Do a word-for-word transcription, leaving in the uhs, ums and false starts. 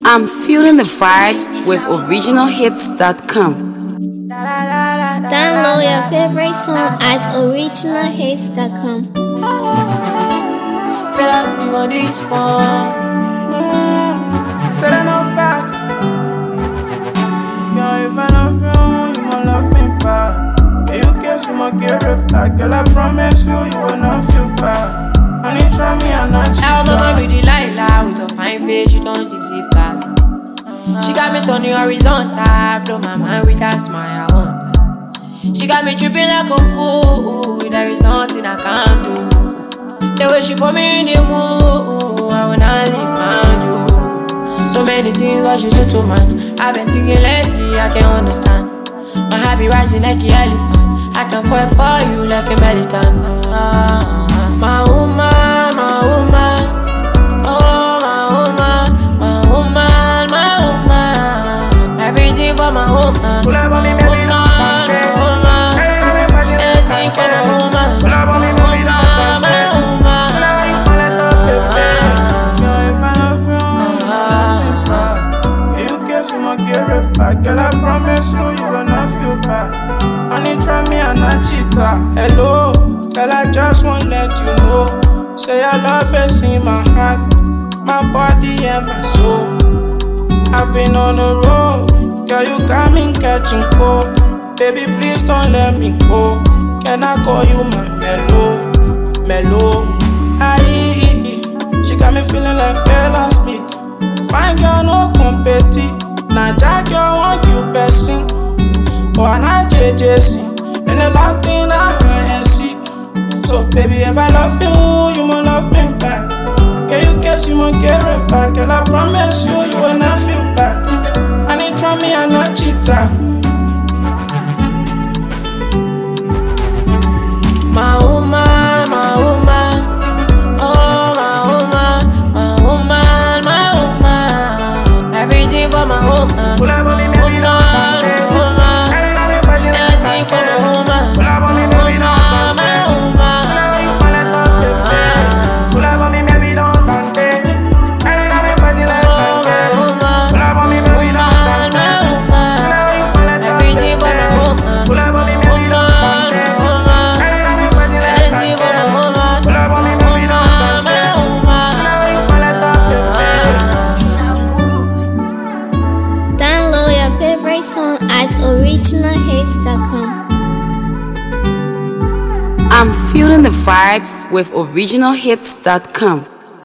I'm feeling the vibes with original hits dot com. Download your favorite song at original hits dot com. Said I know facts. Girl, if I love you, you gon' love me back. Yeah, you guess you might get ripped back. Girl, I promise you, you will not feel bad. Honey, try me, I'm not cheap. Our mama be Delilah with a fine face, she don't deceive Gaza. She got me turning horizontal, blow my mind with her smile, I wonder. She got me tripping like a fool, there is nothing I can't do. The way she put me in the mood, I will not leave my Jew. So many things what she do to man, I've been thinking lately, I can't understand. My heart be rising like an elephant, I can fall for you like a militant. My woman, my woman, oh my woman, my woman, my woman, everything for my woman, my woman, my woman, everything for my woman, my woman, my woman. You guess you might get ripped back. Girl, I promise you, you will not feel bad. Honey, try me, I'm not cheater. Hello, girl, I just wanna let you know. Say I love is in my heart, my body and my soul. I've been on the road, girl, you got me catching cold. Baby, please don't let me go. Can I call you my mellow, mellow? Aye, she got me feeling like fella speak. Fine girl, no competi. Now Jack, you want you person. Or not J J C. And the love thing I see. So baby, if I love you, you must love me back. Yeah, you guess you must get right back. Girl, I promise you, you will not feel bad. I need try me, I'm not cheater. My woman, my woman, oh my woman, my woman, my woman, everything for my woman, my woman, my woman, everything for my woman, my woman, my woman. Favorite song at original hits dot com. I'm feeling the vibes with original hits dot com.